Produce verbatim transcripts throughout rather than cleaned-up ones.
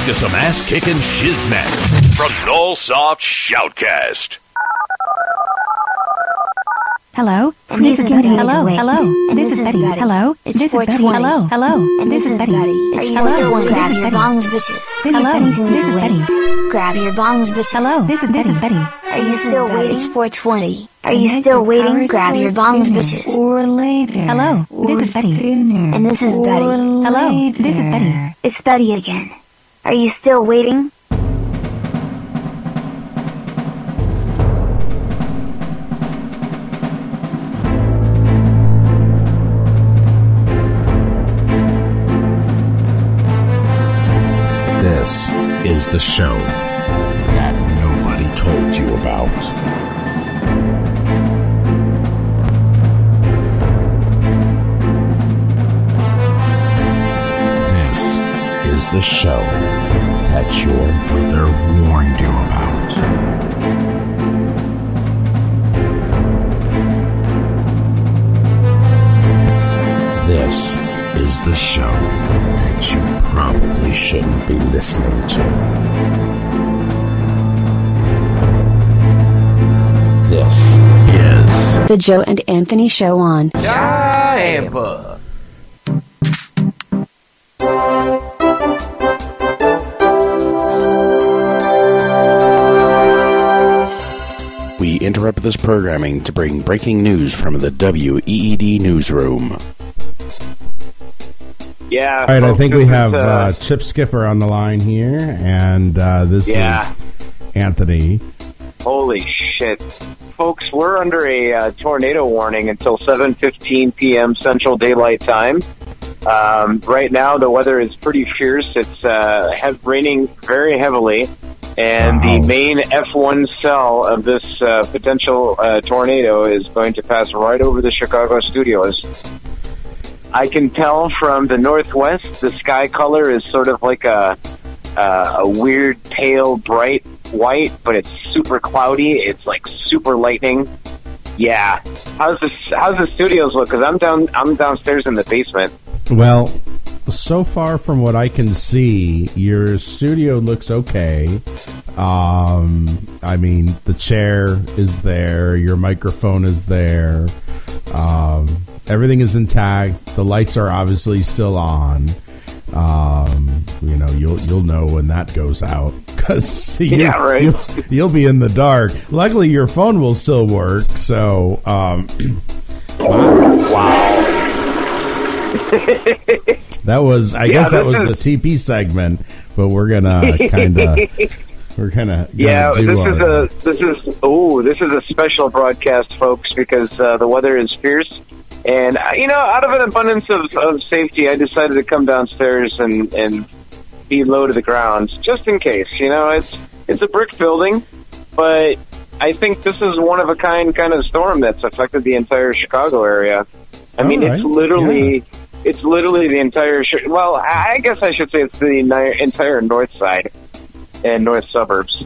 to some ass-kicking shizmat from Nullsoft Shoutcast. Hello, and this is Betty. Hello, hello, this is Betty. Hello, it's this is Betty. Hello, hello, and this is Betty. It's four twenty. Grab your bongs, bitches. Hello, this is Betty. Grab your bongs, bitches. Hello, this is Betty. Betty. Are you still waiting? It's four twenty. Are you still waiting? Grab your bongs, bitches. Or later. Hello, this is Betty. And this is Betty. Hello, this is Betty. It's Betty again. Are you still waiting? This is the show that nobody told you about. This is the show that your mother warned you about. This is the show that you probably shouldn't be listening to. This is The Joe and Anthony Show on Giampa. We interrupt this programming to bring breaking news from the W E E D newsroom. Yeah. All right, I think we have uh, uh, Chip Skipper on the line here, and uh, this yeah. is Anthony. Holy shit. Folks, we're under a uh, tornado warning until seven fifteen p.m. Central Daylight Time. Um, right now, the weather is pretty fierce. It's uh, have, raining very heavily, and wow. the main F one cell of this uh, potential uh, tornado is going to pass right over the Chicago studios. I can tell from the northwest, the sky color is sort of like a, uh, a weird, pale, bright white, but it's super cloudy. It's like super lightning. Yeah. How's the how's the studios look? Because I'm down I'm downstairs in the basement. Well, so far from what I can see, your studio looks okay. Um, I mean, the chair is there, your microphone is there. Um, everything is intact. The lights are obviously still on. Um, you know, you'll you'll know when that goes out because you, yeah, right. you'll, you'll be in the dark. Luckily, your phone will still work. So, um, wow. wow. That was, I yeah, guess, that was is... the T P segment. But we're gonna kind of, we're gonna, yeah. Do this our, is a this is oh this is a special broadcast, folks, because uh, the weather is fierce. And, you know, out of an abundance of, of safety, I decided to come downstairs and, and be low to the ground, just in case. You know, it's it's a brick building, but I think this is one-of-a-kind kind of storm that's affected the entire Chicago area. I mean, right. it's literally... Yeah. It's literally the entire... Well, I guess I should say it's the entire north side and north suburbs.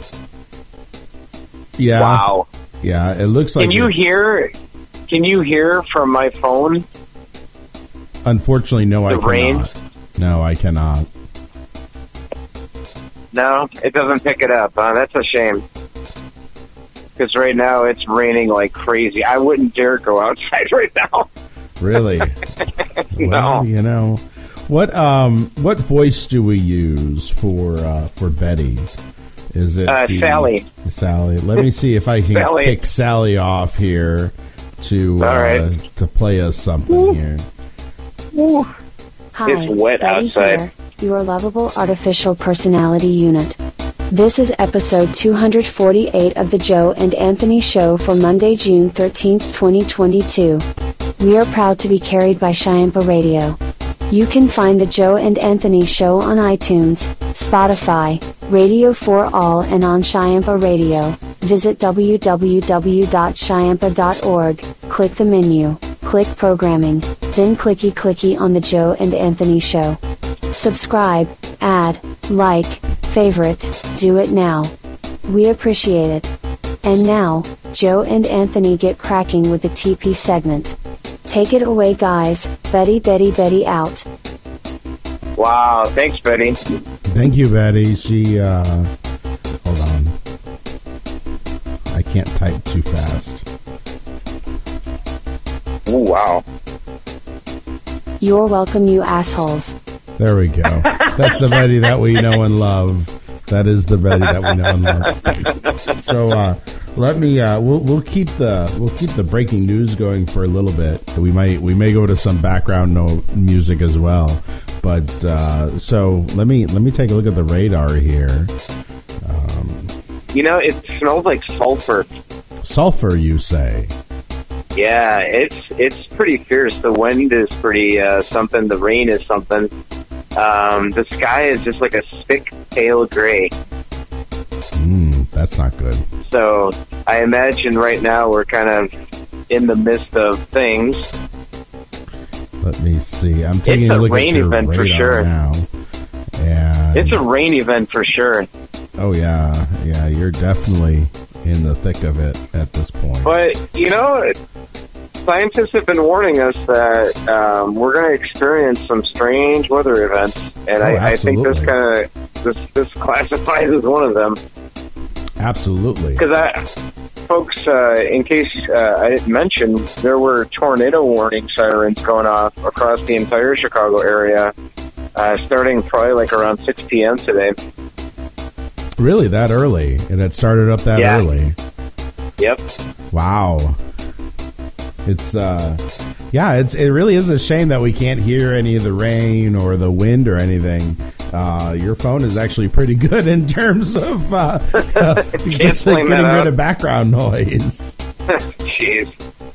Yeah. Wow. Yeah, it looks like... Can you hear... Can you hear from my phone? Unfortunately, no, I the rain? cannot. No, I cannot. No, it doesn't pick it up. Uh, that's a shame. Because right now it's raining like crazy. I wouldn't dare go outside right now. Really? No. Well, you know, what um, what voice do we use for uh, for Betty? Is it uh, the, Sally? Sally. Let me see if I can Sally. pick Sally off here to uh, right. to play us something Ooh. here. Ooh. Hi, it's wet Betty outside. Here, your lovable artificial personality unit. This is episode two hundred forty-eight of the Joe and Anthony Show for Monday, June thirteenth, twenty twenty-two. We are proud to be carried by Chiampa Radio. You can find the Joe and Anthony Show on iTunes, Spotify, Radio for All, and on Chiampa Radio. Visit w w w dot chiampa dot org, click the menu, click Programming, then clicky clicky on the Joe and Anthony Show. Subscribe, add, like, favorite, do it now. We appreciate it. And now, Joe and Anthony get cracking with the T P segment. Take it away, guys. Betty, Betty, Betty out. Wow. Thanks, Betty. Thank you, Betty. She, uh, hold on. I can't type too fast. Oh, wow. You're welcome, you assholes. There we go. That's the Betty that we know and love. That is the Betty that we know and love. So, uh, let me. Uh, we'll we'll keep the we'll keep the breaking news going for a little bit. We might we may go to some background no music as well. But uh, so let me let me take a look at the radar here. Um, You know, it smells like sulfur. Sulfur, you say? Yeah, it's it's pretty fierce. The wind is pretty uh, something. The rain is something. Um, the sky is just like a thick, pale gray. Mm, that's not good. So I imagine right now we're kind of in the midst of things. Let me see. I'm taking It's a a look rain at your event for radar sure. now. And It's a rain event for sure. oh yeah, yeah. You're definitely in the thick of it at this point. But, you know, scientists have been warning us that um, we're going to experience some strange weather events. And Oh, I, I think this absolutely. kind of, this, this classifies as one of them. Absolutely. Because, I, folks, uh, in case uh, I didn't mention, there were tornado warning sirens going off across the entire Chicago area, uh, starting probably like around six p.m. today. Really, that early? And it started up that Yeah. early? Yep. Wow. It's uh yeah, it's it really is a shame that we can't hear any of the rain or the wind or anything. Uh your phone is actually pretty good in terms of uh, uh just like blame getting that rid out. of background noise. Jeez.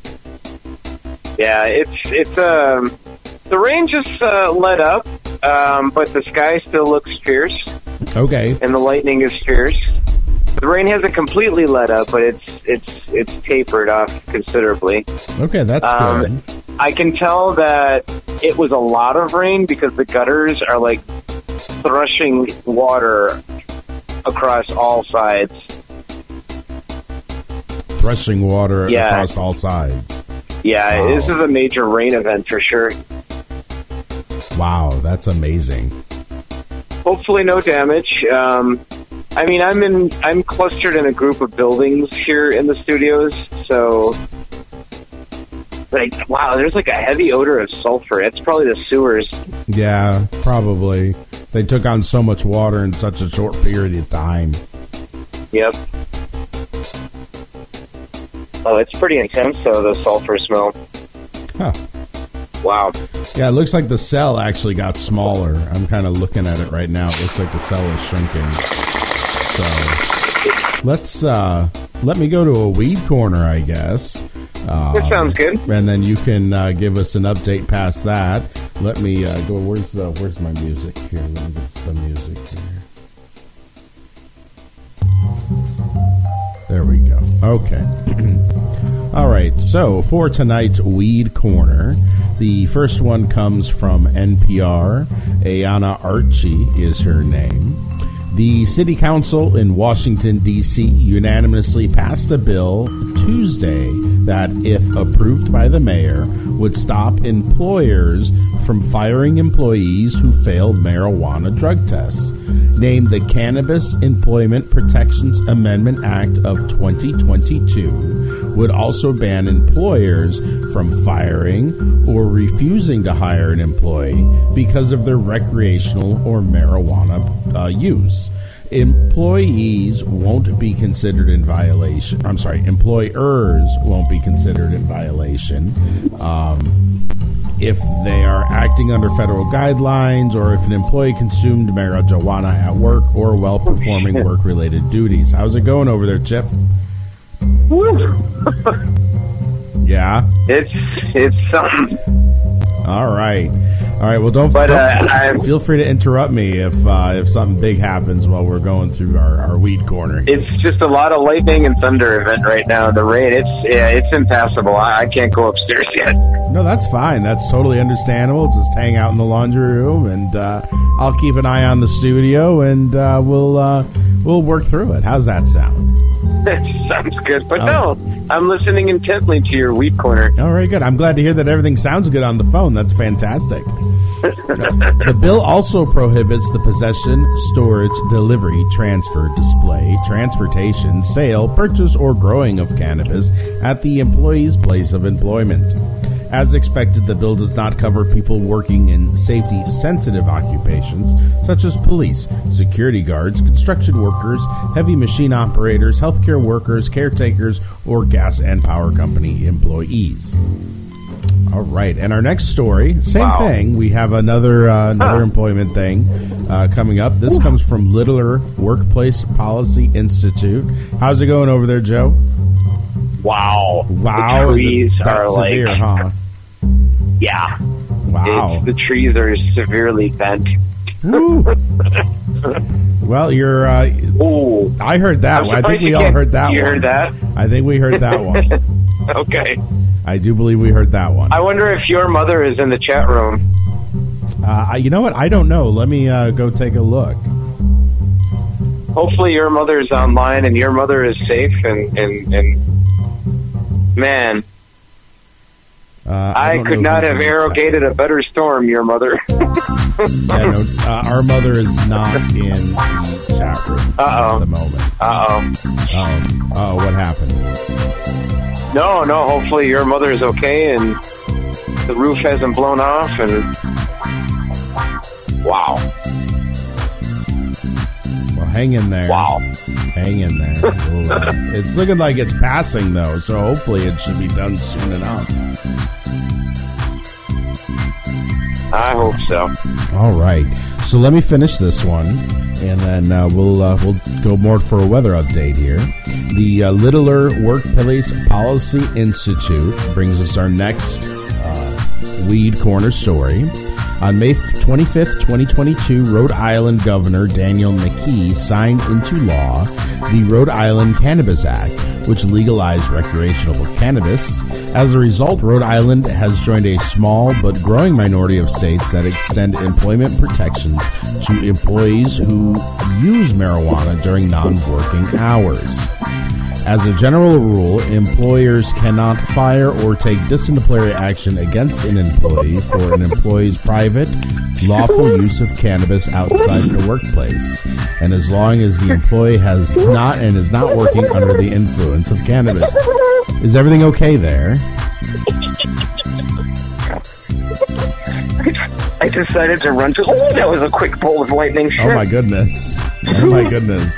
Yeah, it's it's um the rain just uh, let up, um, but the sky still looks fierce, Okay. and the lightning is fierce. The rain hasn't completely let up, but it's it's it's tapered off considerably. Okay, that's Um, good. I can tell that it was a lot of rain because the gutters are like thrashing water across all sides. Threshing water Yeah. across all sides. Yeah, Wow. this is a major rain event for sure. Wow, that's amazing. Hopefully, no damage. Um, I mean, I'm in. I'm clustered in a group of buildings here in the studios, so like, wow, there's like a heavy odor of sulfur. It's probably the sewers. Yeah, probably. They took on so much water in such a short period of time. Yep. Oh, it's pretty intense, though, the sulfur smell. Huh. Wow. Yeah, it looks like the cell actually got smaller. I'm kind of looking at it right now. It looks like the cell is shrinking. So let's uh, let me go to a weed corner, I guess. Um, That sounds good. And then you can uh, give us an update past that. Let me uh, go. Where's uh, where's my music here? Let me get some music here. There we go. Okay. All right. So for tonight's Weed Corner, the first one comes from N P R. Ayana Archie is her name. The City Council in Washington, D C unanimously passed a bill Tuesday that, if approved by the mayor, would stop employers from firing employees who failed marijuana drug tests. Named the Cannabis Employment Protections Amendment Act of twenty twenty-two, would also ban employers from firing or refusing to hire an employee because of their recreational or marijuana uh, use. Employees won't be considered in violation. I'm sorry, employers won't be considered in violation um, if they are acting under federal guidelines or if an employee consumed marijuana at work or while performing work-related duties. How's it going over there, Chip? Yeah? It's it's something. All right. All right. Well, don't, But, don't uh, I'm- feel free to interrupt me if uh, if something big happens while we're going through our, our weed corner. It's just a lot of lightning and thunder event right now. The rain, it's yeah, it's impassable. I, I can't go upstairs yet. No, that's fine. That's totally understandable. Just hang out in the laundry room, and uh, I'll keep an eye on the studio, and uh, we'll uh, we'll work through it. How's that sound? Sounds good. But Oh. no, I'm listening intently to your weed corner. All right, good. I'm glad to hear that everything sounds good on the phone. That's fantastic. The bill also prohibits the possession, storage, delivery, transfer, display, transportation, sale, purchase, or growing of cannabis at the employee's place of employment. As expected, the bill does not cover people working in safety-sensitive occupations, such as police, security guards, construction workers, heavy machine operators, healthcare workers, caretakers, or gas and power company employees. All right, and our next story, same wow. thing. We have another uh, another huh. employment thing uh, coming up. This Ooh. comes from Littler Workplace Policy Institute. How's it going over there, Joe? Wow. Wow. The trees are severe, like... huh? Yeah. Wow. It's, the trees are severely bent. Well, you're... Uh, Ooh. I heard that one. I think we all heard that you one. You heard that? I think we heard that one. Okay. I do believe we heard that one. I wonder if your mother is in the chat room. Uh, you know what? I don't know. Let me uh, go take a look. Hopefully your mother is online and your mother is safe and... and, and man... Uh, I, I could not have arrogated a better storm, your mother. yeah, no, uh, our mother is not in the chat room Uh-oh. at the moment. Uh-oh. Uh-oh. Uh-oh, what happened? No, no, hopefully your mother is okay and the roof hasn't blown off and... Wow. Well, hang in there. Wow. Hang in there. It's looking like it's passing, though, so hopefully it should be done soon enough. I hope so. All right. So let me finish this one, and then uh, we'll uh, we'll go more for a weather update here. The uh, Littler Workplace Policy Institute brings us our next uh, Weed Corner story. On May twenty-fifth, twenty twenty-two, Rhode Island Governor Daniel McKee signed into law the Rhode Island Cannabis Act, which legalized recreational cannabis. As a result, Rhode Island has joined a small but growing minority of states that extend employment protections to employees who use marijuana during non-working hours. As a general rule, employers cannot fire or take disciplinary action against an employee for an employee's private, lawful use of cannabis outside the workplace, and as long as the employee has not and is not working under the influence of cannabis. Is everything okay there? I decided to run to... Oh, that was a quick bolt of lightning. Shit. Oh, my goodness. Oh, my goodness.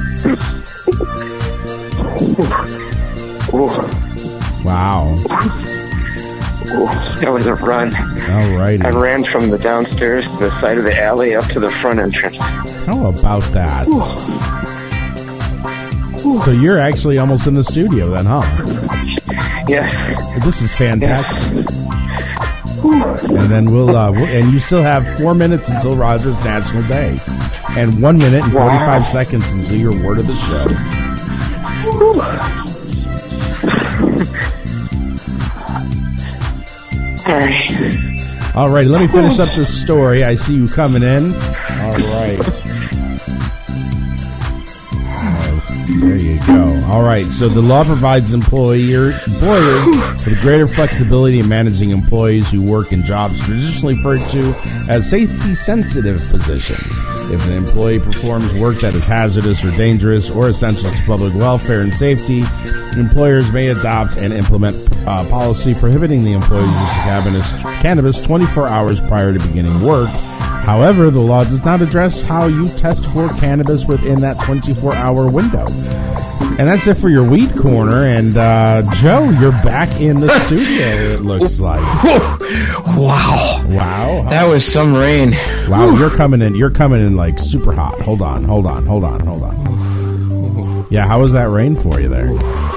Ooh. Wow. Ooh, that was a run. All righty. I ran from the downstairs to the side of the alley up to the front entrance. How about that? Ooh. So you're actually almost in the studio then, huh? Yes. This is fantastic. Yes. And then we'll, uh, we'll, and you still have four minutes until Roger's National Day, and one minute and forty-five wow. seconds until your word of the show. All right. All right, let me finish up this story. I see you coming in. All right. There you go. All right. So the law provides employer, employers with greater flexibility in managing employees who work in jobs traditionally referred to as safety-sensitive positions. If an employee performs work that is hazardous or dangerous or essential to public welfare and safety, employers may adopt and implement uh, policy prohibiting the employee's use of cannabis twenty-four hours prior to beginning work. However, the law does not address how you test for cannabis within that twenty-four hour window. And that's it for your Weed Corner. And, uh, Joe, you're back in the studio, it looks like. Wow. Wow. That was some rain. Wow, you're coming in. You're coming in, like, super hot. Hold on, hold on, hold on, hold on. Yeah, how was that rain for you there?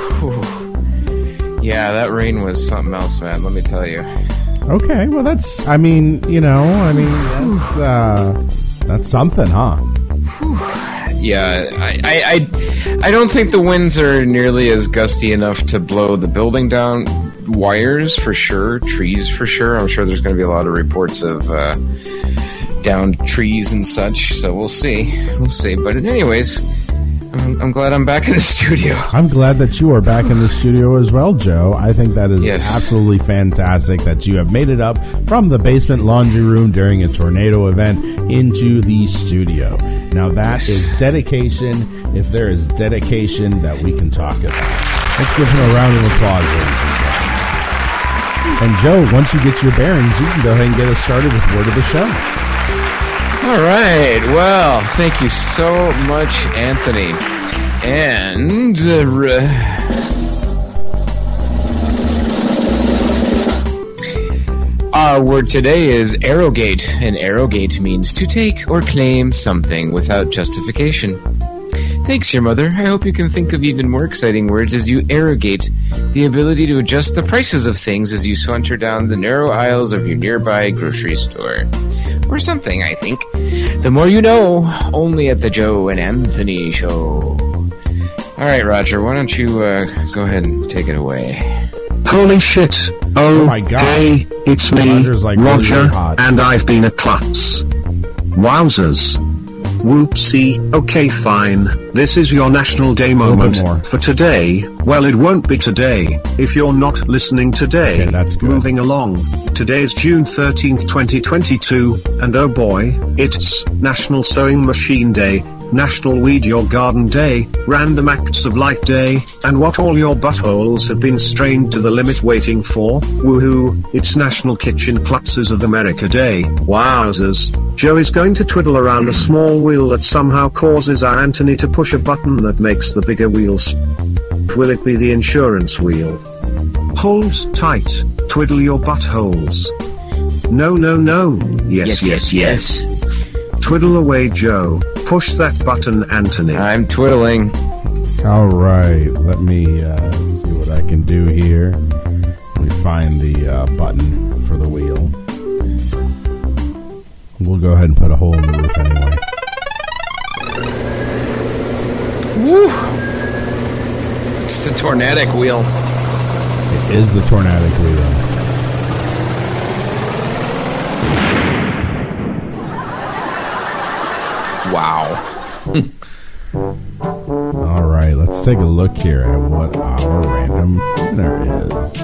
Yeah, that rain was something else, man, let me tell you. Okay, well, that's, I mean, you know, I mean, that's, uh, that's something, huh? Yeah, I, I, I, I don't think the winds are nearly as gusty enough to blow the building down. Wires, for sure. Trees, for sure. I'm sure there's going to be a lot of reports of uh, downed trees and such, so we'll see. We'll see. But anyways, I'm, I'm glad I'm back in the studio. I'm glad that you are back in the studio as well, Joe. I think that is Yes. absolutely fantastic that you have made it up from the basement laundry room during a tornado event into the studio. Now that is dedication, if there is dedication that we can talk about. Let's give him a round of applause, ladies and gentlemen. And Joe, once you get your bearings, you can go ahead and get us started with Word of the Show. All right. Well, thank you so much, Anthony. And uh, our word today is arrogate, and arrogate means to take or claim something without justification. Thanks, your mother. I hope you can think of even more exciting words as you arrogate the ability to adjust the prices of things as you saunter down the narrow aisles of your nearby grocery store. Or something, I think. The more you know, only at the Joe and Anthony Show. All right, Roger, why don't you uh, go ahead and take it away? Holy shit. Oh, Oh my God. hey, it's me, Roger's like really, Roger, really hot. and I've been a klutz. Wowzers. Whoopsie. Okay, fine. This is your National Day little bit moment more. for today. Well, it won't be today if you're not listening today. Okay, that's good. Moving along. Today is June thirteenth, twenty twenty-two, and oh boy, it's National Sewing Machine Day, National Weed Your Garden Day, Random Acts of Light Day, and what all your buttholes have been strained to the limit waiting for. Woohoo, it's National Kitchen Klutzes of America Day. Wowzers. Joe is going to twiddle around a small wheel that somehow causes our Anthony to push a button that makes the bigger wheel spin. Will it be the insurance wheel? Hold tight, twiddle your buttholes. No, no, no. Yes, yes, yes. Twiddle away, Joe. Push that button, Anthony. I'm twiddling. All right, let me uh, see what I can do here. Let me find the uh, button for the wheel. We'll go ahead and put a hole in the roof anyway. Woo! It's the tornadic wheel. It is the tornadic wheel. Wow. All right, let's take a look here at what our random winner is.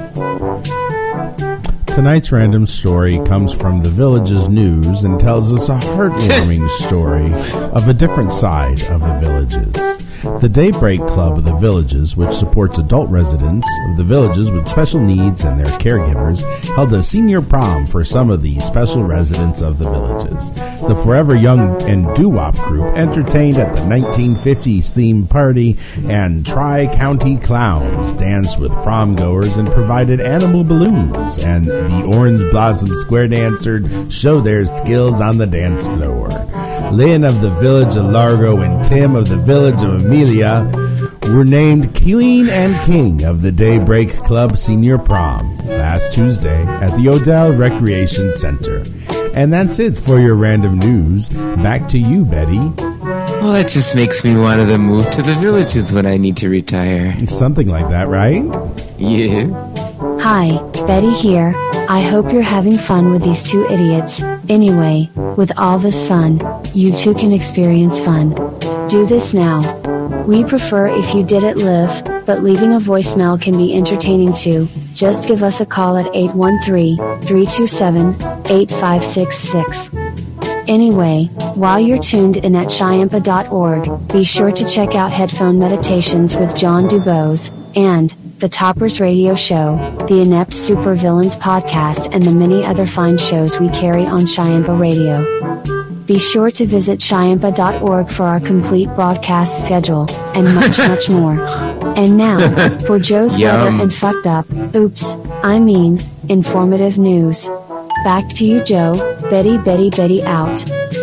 Tonight's random story comes from the Village's News and tells us a heartwarming story of a different side of the Villages. The Daybreak Club of the Villages, which supports adult residents of the villages with special needs and their caregivers, held a senior prom for some of the special residents of the villages. The Forever Young and Doo-Wop group entertained at the nineteen fifties themed party, and Tri-County Clowns danced with prom goers and provided animal balloons, and the Orange Blossom Square Dancers showed their skills on the dance floor. Lynn of the village of Largo and Tim of the village of Amelia were named Queen and King of the Daybreak Club Senior Prom last Tuesday at the Odell Recreation Center. And that's it for your random news. Back to you, Betty. Well, that just makes me want to move to the villages when I need to retire. Something like that, right? Yeah. Hi, Betty here. I hope you're having fun with these two idiots. Anyway, with all this fun, you too can experience fun. Do this now. We prefer if you did it live, but leaving a voicemail can be entertaining too. Just give us a call at eight one three, three two seven, eight five six six. Anyway, while you're tuned in at Shyampa dot org, be sure to check out Headphone Meditations with John Dubose, and The Toppers Radio Show, the Inept Supervillains podcast, and the many other fine shows we carry on Shyampa Radio. Be sure to visit Shyampa dot org for our complete broadcast schedule, and much, much more. And now, for Joe's Yum. better and fucked up, oops, I mean, informative news. Back to you, Joe. Betty, Betty, Betty out.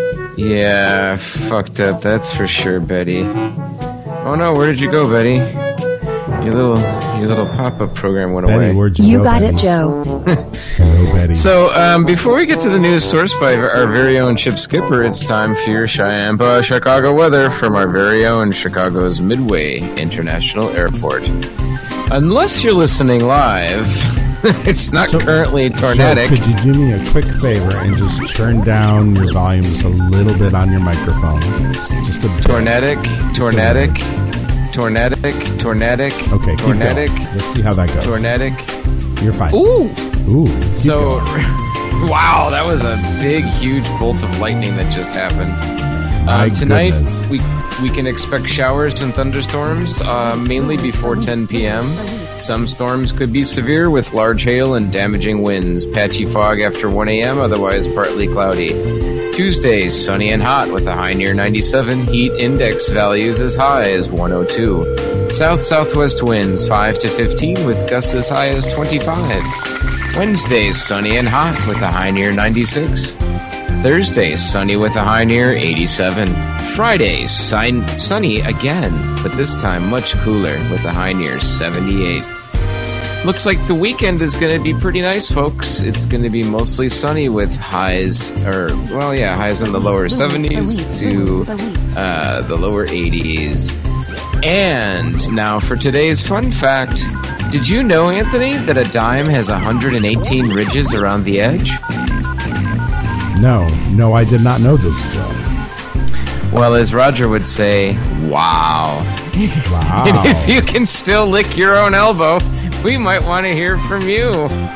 Yeah, fucked up, that's for sure, Betty. Oh no, where did you go, Betty? Your little your little pop-up program went Betty, away. where'd you, You go, got Betty? it, Joe. Hello, Betty. So, um, before we get to the news sourced by our very own Chip Skipper, it's time for your Shyampa Chicago weather from our very own Chicago's Midway International Airport. Unless you're listening live, It's not So- currently Joe, tornadic. could you do me a quick favor and just turn down your volume just a little bit on your microphone? Just a bit. Tornadic, tornadic, tornadic, tornadic, Okay, keep tornadic, going. Let's see how that goes. tornadic. You're fine. Ooh! Ooh. keep So, going. wow, that was a big, huge bolt of lightning that just happened. My Um, tonight, goodness. we we can expect showers and thunderstorms, uh, mainly before ten p.m. Some storms could be severe with large hail and damaging winds. Patchy fog after one a.m., otherwise partly cloudy. Tuesday, sunny and hot with a high near ninety-seven. Heat index values as high as one oh two. South-southwest winds five to fifteen with gusts as high as twenty-five. Wednesday, sunny and hot with a high near ninety-six. Thursday, sunny with a high near eighty-seven. Friday, sign- sunny again, but this time much cooler with a high near seventy-eight. Looks like the weekend is going to be pretty nice, folks. It's going to be mostly sunny with highs, or, well, yeah, highs in the lower seventies to uh, the lower eighties. And now for today's fun fact. Did you know, Anthony, that a dime has one hundred eighteen ridges around the edge? No, no, I did not know this, Joe. Well, as Roger would say, wow. Wow. And if you can still lick your own elbow, we might want to hear from you.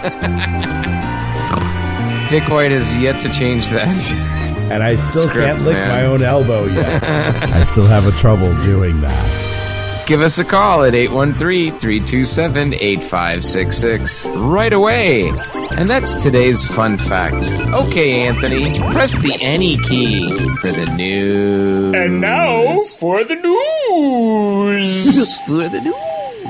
Dick White has yet to change that. And I still Script, can't lick man. my own elbow yet. I still have a trouble doing that. Give us a call at eight one three, three two seven, eight five six six right away. And that's today's fun fact. Okay, Anthony, press the any key for the news. And now for the news. For the news.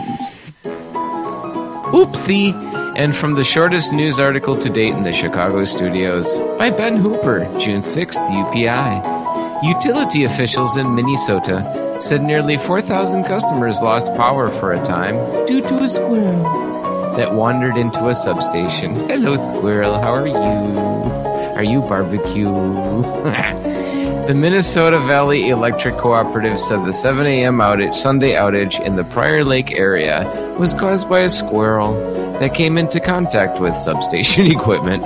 Oopsie. And from the shortest news article to date in the Chicago studios, by Ben Hooper, June sixth, U P I. Utility officials in Minnesota said nearly four thousand customers lost power for a time due to a squirrel that wandered into a substation. Hello, squirrel. How are you? Are you barbecue? The Minnesota Valley Electric Cooperative said the seven a.m. outage, Sunday outage in the Prior Lake area was caused by a squirrel that came into contact with substation equipment.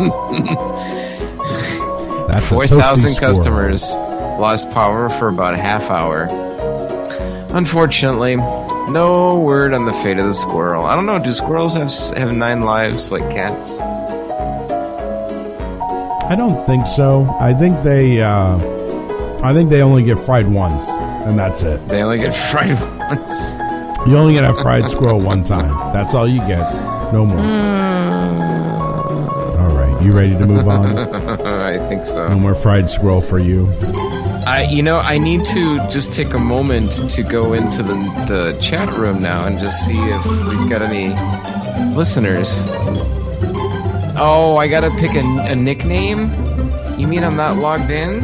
That's a four toasty thousand squirrel. customers lost power for about a half hour. Unfortunately, no word on the fate of the squirrel. I don't know, do squirrels have have nine lives like cats? I don't think so. I think they, uh, I think they only get fried once, and that's it. They only get fried once. You only get a fried squirrel one time. That's all you get. No more. All right, you ready to move on? I think so. No more fried squirrel for you. I, you know, I need to just take a moment to go into the the chat room now and just see if we've got any listeners. Oh, I gotta pick a, a nickname? You mean I'm not logged in?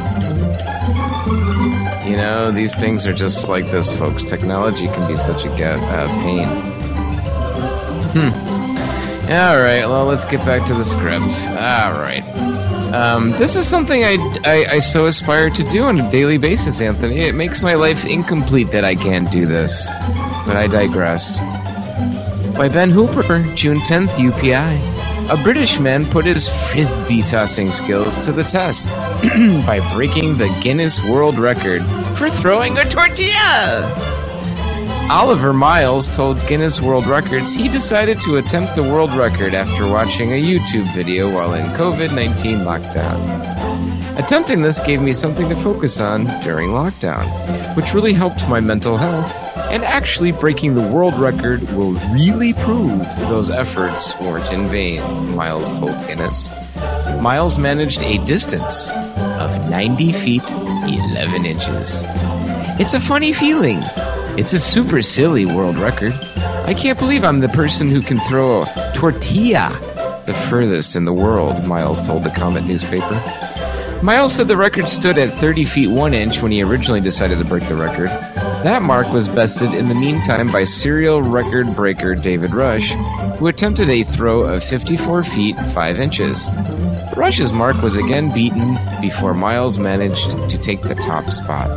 You know, these things are just like this, folks. Technology can be such a ga- uh, pain. Hmm. All right, well, let's get back to the script. All right. Um, this is something I, I, I so aspire to do on a daily basis, Anthony. It makes my life incomplete that I can't do this. But I digress. By Ben Hooper, June tenth, U P I. A British man put his frisbee tossing skills to the test by breaking the Guinness World Record for throwing a tortilla. Oliver Miles told Guinness World Records he decided to attempt the world record after watching a YouTube video while in covid nineteen lockdown. Attempting this gave me something to focus on during lockdown, which really helped my mental health, and actually breaking the world record will really prove those efforts weren't in vain, Miles told Guinness. Miles managed a distance of ninety feet, eleven inches. It's a funny feeling. It's a super silly world record. I can't believe I'm the person who can throw a tortilla the furthest in the world, Miles told the Comet newspaper. Miles said the record stood at thirty feet one inch when he originally decided to break the record. That mark was bested in the meantime by serial record breaker David Rush, who attempted a throw of fifty-four feet five inches. Rush's mark was again beaten before Miles managed to take the top spot.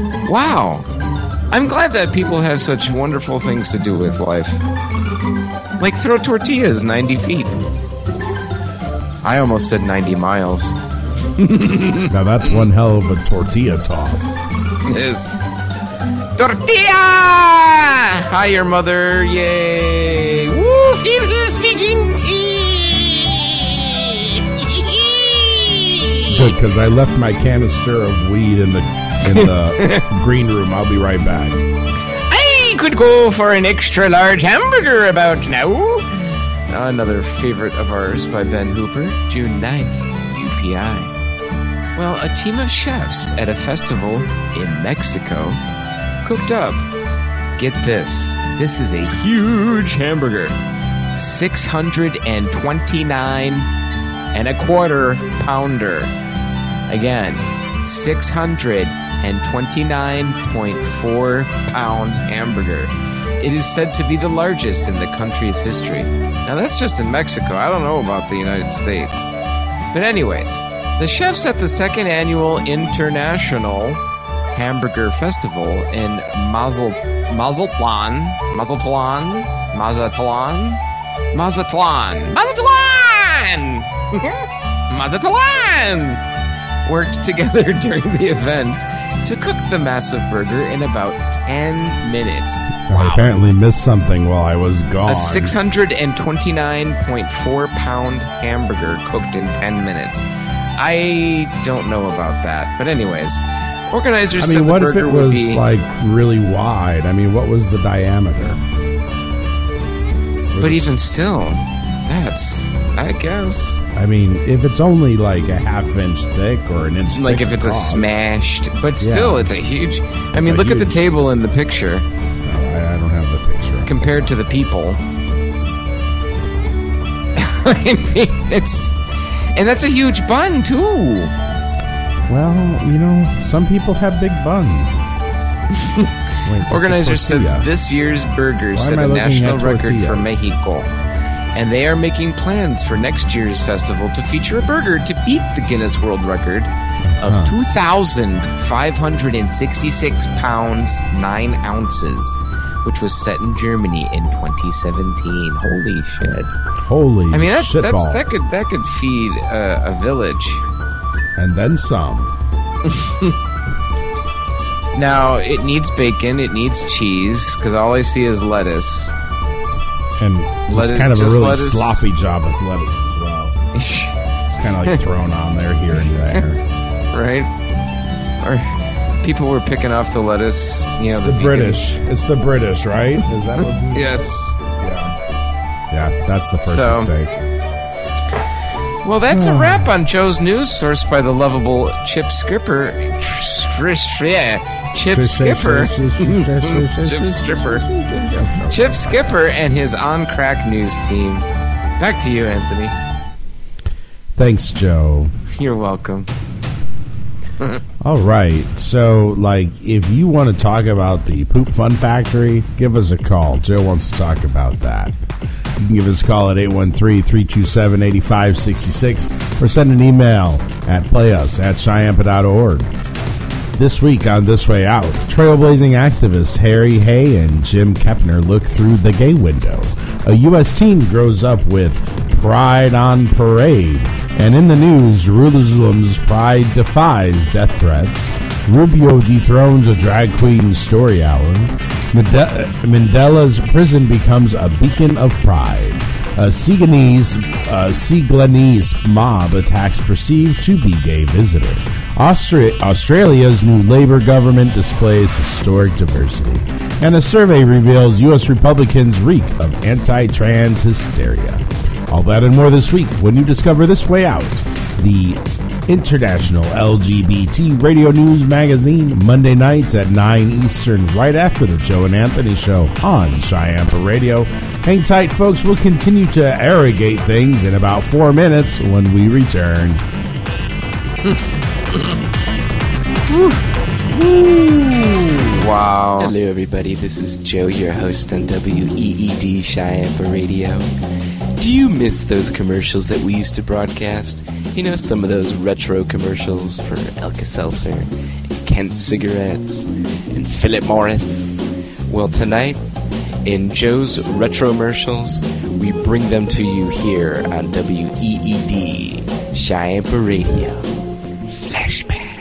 Wow! I'm glad that people have such wonderful things to do with life. Like throw tortillas ninety feet. I almost said ninety miles. Now that's one hell of a tortilla toss. It is. Tortilla! Hi, your mother. Yay. Woo! Here's speaking tea. Good, because I left my canister of weed in the in the green room. I'll be right back. I could go for an extra large hamburger about now. Another favorite of ours by Ben Hooper, June ninth, U P I. Well, a team of chefs at a festival in Mexico cooked up. Get this. This is a huge hamburger. six hundred twenty-nine and a quarter pounder. Again, six hundred twenty-nine point four pound hamburger. It is said to be the largest in the country's history. Now that's just in Mexico. I don't know about the United States. But anyways, the chefs at the second annual International Hamburger Festival in Mazal, Mazatlan, Mazatlan, Mazatlan, Mazatlan, Mazatlan, Mazatlan, worked together during the event to cook the massive burger in about ten minutes. Wow. I apparently missed something while I was gone. A six hundred twenty-nine point four pound hamburger cooked in ten minutes. I don't know about that. But anyways, organizers I mean, said the what burger if it would was be... like really wide? I mean, what was the diameter? But even still, that's... I guess. I mean, if it's only like a half inch thick or an inch like thick if it's across, a smashed, but still, Yeah. it's a huge. I mean, a look huge- at the table in the picture No, I, I don't have the picture. compared to the people. I mean, it's, and that's a huge bun too. Well, you know, some people have big buns. Wait, that's a Organizers said tortilla. this year's burger Why set am I a looking national at record tortilla? for Mexico. And they are making plans for next year's festival to feature a burger to beat the Guinness World Record of Huh. two thousand five hundred sixty-six pounds, nine ounces, which was set in Germany in twenty seventeen. Holy shit. Holy I mean, that's, that's, shitball. that could that could feed a, a village. And then some. Now, it needs bacon, it needs cheese, because all I see is lettuce. And just Lettuce- kind of a just really lettuce. sloppy job with lettuce as well. It's kind of like thrown on there here and there. Right? Or people were picking off the lettuce, you know, the, The vegans. British. It's the British, right? Is that what? Yes. Yeah. Yeah, that's the first So- mistake. Well, that's a wrap on Joe's news, sourced by the lovable Chip Skipper. Yeah, Chip Skipper. Chip Skipper. Chip Skipper and his On Crack News team. Back to you, Anthony. Thanks, Joe. You're welcome. All right. So, like, if you want to talk about the Poop Fun Factory, give us a call. Joe wants to talk about that. You can give us a call at eight one three, three two seven, eight five six six or send an email at playus at Cheyampa dot org. This week on This Way Out, trailblazing activists Harry Hay and Jim Kepner look through the gay window. A U S teen grows up with Pride on Parade. And in the news, Jerusalem's pride defies death threats. Rubio dethrones a drag queen story hour. Mande- Mandela's prison becomes a beacon of pride. A Seaganese, uh, Seaglenese mob attacks perceived to be gay visitor. Austra- Australia's new Labour government displays historic diversity. And a survey reveals U S Republicans reek of anti-trans hysteria. All that and more this week when you discover This Way Out, the International L G B T Radio News Magazine, Monday nights at nine Eastern, right after the Joe and Anthony Show on Cheyampa Radio. Hang tight, folks. We'll continue to arrogate things in about four minutes when we return. Wow. Hello, everybody. This is Joe, your host on W E E D Cheyampa Radio. Do you miss those commercials that we used to broadcast? You know, some of those retro commercials for Alka-Seltzer, and Kent cigarettes, and Philip Morris. Well, tonight, in Joe's Retromercials, we bring them to you here on W E E D, Cheyenne Radio. Flashback.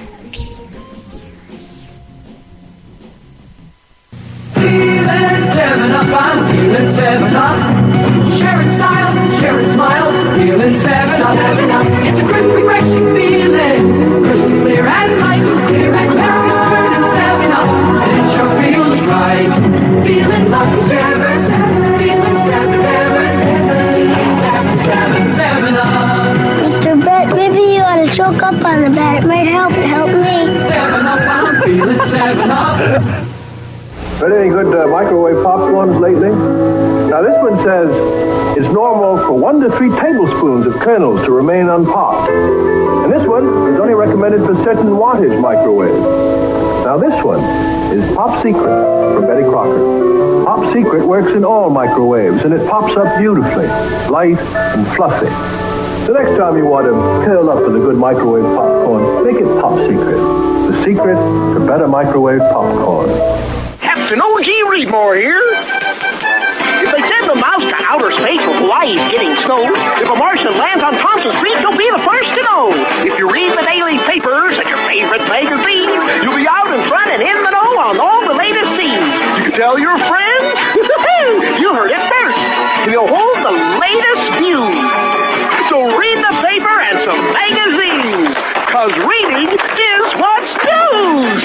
Feeling seven up, I'm feeling seven up. Sharing styles, sharing smiles, feeling seven up, seven up. It's a crisp, refreshing feeling, crystal clear and light, clear and clear is turning seven up, and it sure feels right. Feeling like seven, seven, feeling seven, seven, seven, seven, seven up. Mister Brett, maybe you ought to choke up on the bed. It might help help me. Seven up, I'm feeling seven up. Heard any good uh, microwave popcorns lately? Now this one says it's normal for one to three tablespoons of kernels to remain unpopped. And this one is only recommended for certain wattage microwaves. Now this one is Pop Secret from Betty Crocker. Pop Secret works in all microwaves and it pops up beautifully, light and fluffy. The next time you want to curl up with a good microwave popcorn, make it Pop Secret. The secret to better microwave popcorn. Captain O G Reedmore here. If they send a mouse to outer space where Hawaii is getting snow, if a Martian lands on Thompson Street, you'll be the first to know. If you read the daily papers at your favorite magazine, you'll be out in front and in the know on all the latest scenes. You can tell your friends. You heard it first. And you'll hold the latest news. So read the paper and some magazines, because reading is what's news.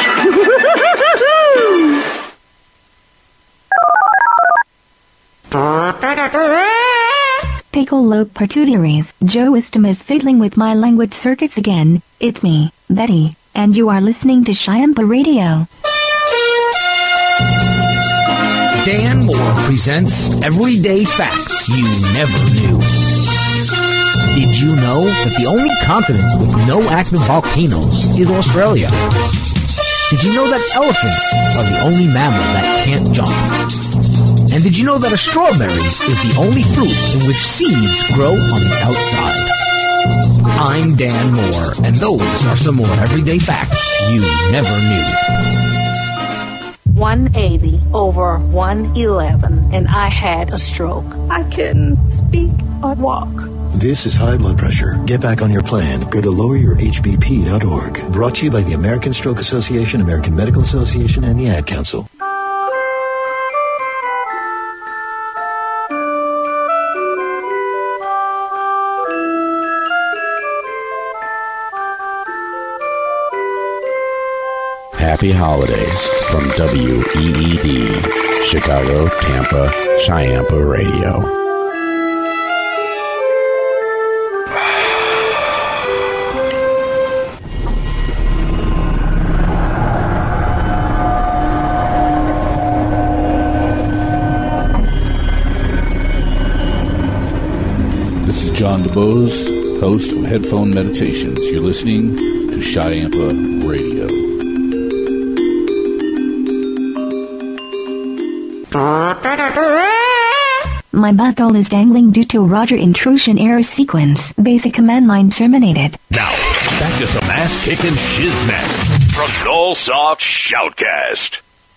Piccolo Parturiers, Joe Wisdom is fiddling with my language circuits again. It's me, Betty, and you are listening to Cheyenne Radio. Dan Moore presents Everyday Facts You Never Knew. Did you know that the only continent with no active volcanoes is Australia? Did you know that elephants are the only mammal that can't jump? And did you know that a strawberry is the only fruit in which seeds grow on the outside? I'm Dan Moore, and those are some more everyday facts you never knew. one eighty over one eleven, and I had a stroke. I couldn't speak or walk. This is high blood pressure. Get back on your plan. Go to lower your h b p dot org. Brought to you by the American Stroke Association, American Medical Association, and the Ad Council. Happy holidays from W E E D, Chicago, Tampa, Cheyenne Radio. This is John DeBose, host of Headphone Meditations. You're listening to Cheyenne Radio. My butthole is dangling due to Roger intrusion error sequence. Basic command line terminated. Now, back to some ass-kicking shizmet from Nullsoft Shoutcast.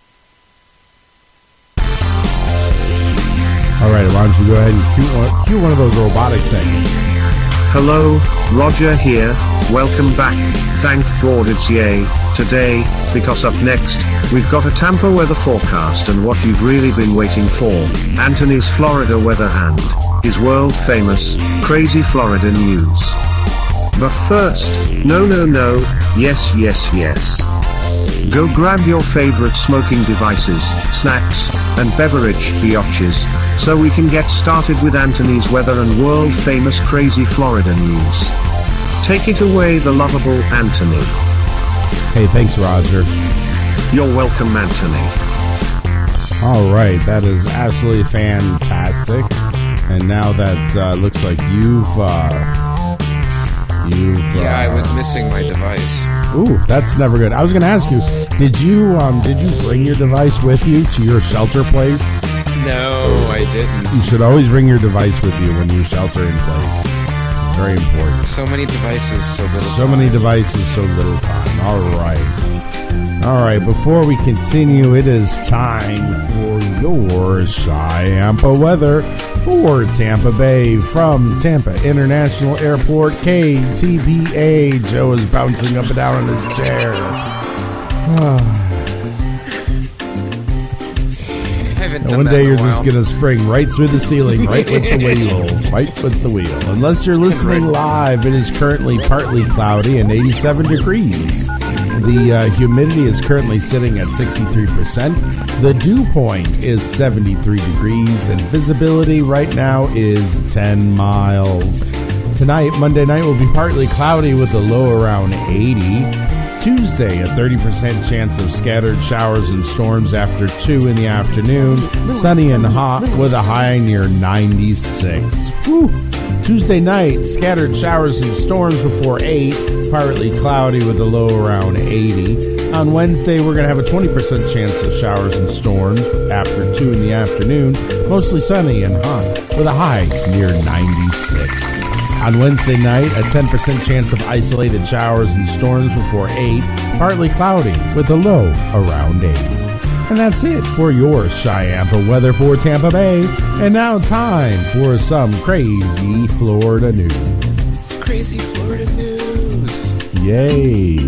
All right, why don't you go ahead and cue one, cue one of those robotic things. Hello, Roger here. Welcome back. Thank God it's yay today, because up next, we've got a Tampa weather forecast and what you've really been waiting for, Anthony's Florida weather and his world-famous, crazy Florida news. But first, no no no, yes yes yes. Go grab your favorite smoking devices, snacks, and beverage biatches, so we can get started with Anthony's weather and world-famous crazy Florida news. Take it away, the lovable Anthony. Hey, thanks, Roger. You're welcome, Anthony. All right, that is absolutely fantastic. And now that uh, looks like you've, uh, you've. Yeah, uh, I was missing my device. Ooh, that's never good. I was going to ask you, did you, um, did you bring your device with you to your shelter place? No, I didn't. You should always bring your device with you when you shelter in place. Very important. So many devices, so little So time. many devices, so little time. All right. All right, before we continue, it is time for your Cheyenne weather For Tampa Bay, from Tampa International Airport, K T P A. Joe is bouncing up and down in his chair. And one day you're just going to spring right through the ceiling, right with the wheel, right with the wheel. Unless you're listening live, it is currently partly cloudy and eighty-seven degrees. The uh, humidity is currently sitting at sixty-three percent. The dew point is seventy-three degrees, and visibility right now is ten miles. Tonight, Monday night, will be partly cloudy with a low around eighty. Tuesday, a thirty percent chance of scattered showers and storms after two in the afternoon. Sunny and hot with a high near ninety-six. Whew. Tuesday night, scattered showers and storms before eight. Partly cloudy with a low around eighty. On Wednesday, we're going to have a twenty percent chance of showers and storms after two in the afternoon. Mostly sunny and hot with a high near ninety-six. On Wednesday night, a ten percent chance of isolated showers and storms before eight. Partly cloudy with a low around eight. And that's it for your Cheyenne weather for Tampa Bay. And now time for some crazy Florida news. Crazy Florida news. Yay.